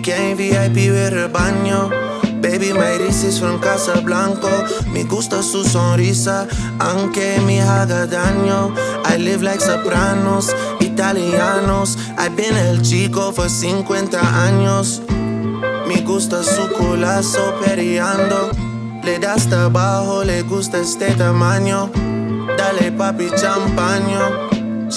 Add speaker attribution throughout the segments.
Speaker 1: Champagne, VIP with el baño. Baby, my wrist is from Casablanca. Me gusta su sonrisa, aunque me haga daño. I live like sopranos, italianos. I've been el chico for 50 años. Me gusta su culazo periando. Le da hasta abajo, le gusta este tamaño. Dale papi champaño.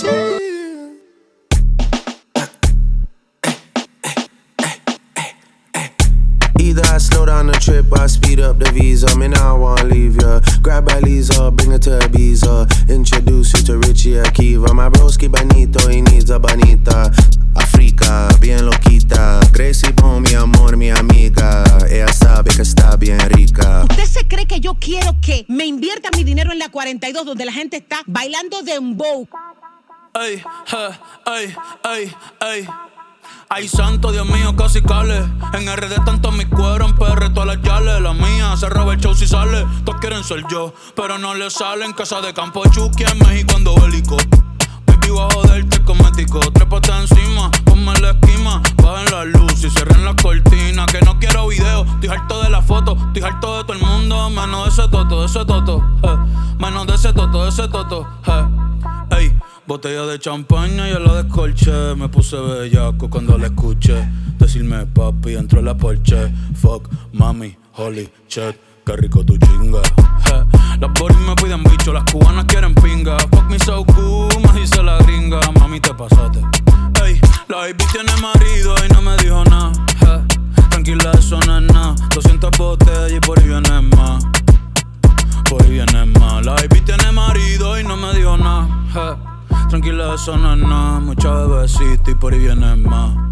Speaker 1: Either I slow down the trip or I speed up the visa. Me now I wanna leave ya. Grab a Lisa, bring her to Ibiza. Introduce you to Richie Akiva. My broski bonito, he needs a bonita. Africa, bien loquita. Gracie Bone, mi amor, mi amiga. Ella sabe que está bien rica.
Speaker 2: ¿Usted se cree que yo quiero que me invierta mi dinero en la 42 donde la gente está bailando dembow?
Speaker 3: Ey, ey, ey, ey. Ay, santo, Dios mío, casi cale. En RD tanto mi cuero, en PR todas las yales. La mía se roba el show si sale. Todos quieren ser yo, pero no le sale. En casa de campo Chucky, en México ando bélico. Baby, voy a joderte cosmético. Trépate encima, ponme la esquima. Bajen la luz y cierren las cortinas. Que no quiero video, estoy harto de la foto. Estoy harto de todo el mundo, menos de ese toto, de ese toto. Menos de ese toto, de ese toto. Ey. Botella de champaña y la descolché. Me puse bellaco cuando la escuché decirme papi dentro de la Porsche. Fuck, mami, holy shit, qué rico tu chinga. Las boris me piden bicho, las cubanas quieren pinga. Fuck me so cool, me dice la gringa. Mami, te pasaste. Ey, la baby tiene marido y no me dijo nada. Tranquila, eso no es nada. 200 botellas y por ahí viene más. Por ahí viene más. La baby tiene marido y no me dijo nada. Tranquila, eso no es nada. Mucha bebecita y por ahí viene más.